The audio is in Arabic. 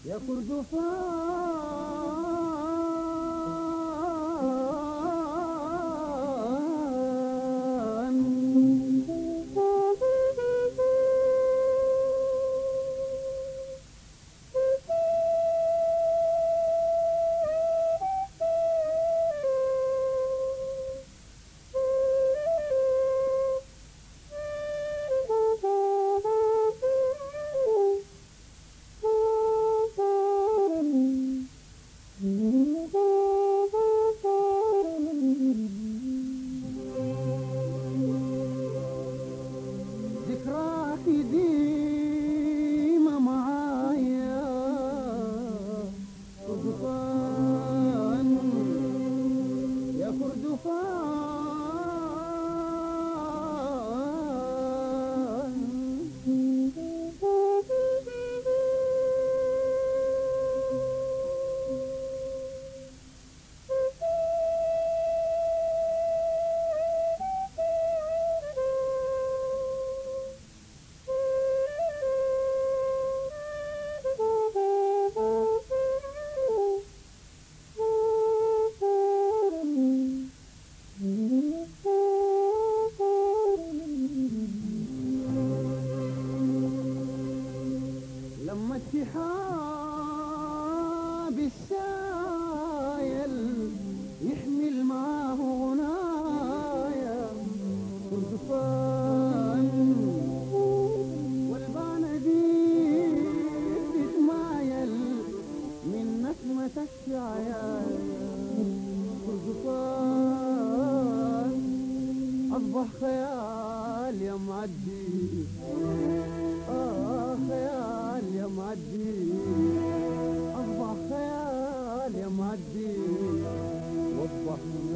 يا كردفان ذكراك ديما معايا كردفان يا لما السحاب السايل يحمل معاه غنايا كردفان والبانة دي تتمايل من نسمة الشعيان كردفان أصبح خيال يا معدي خيال يا معدي أصبح خيال يا معدي واصبح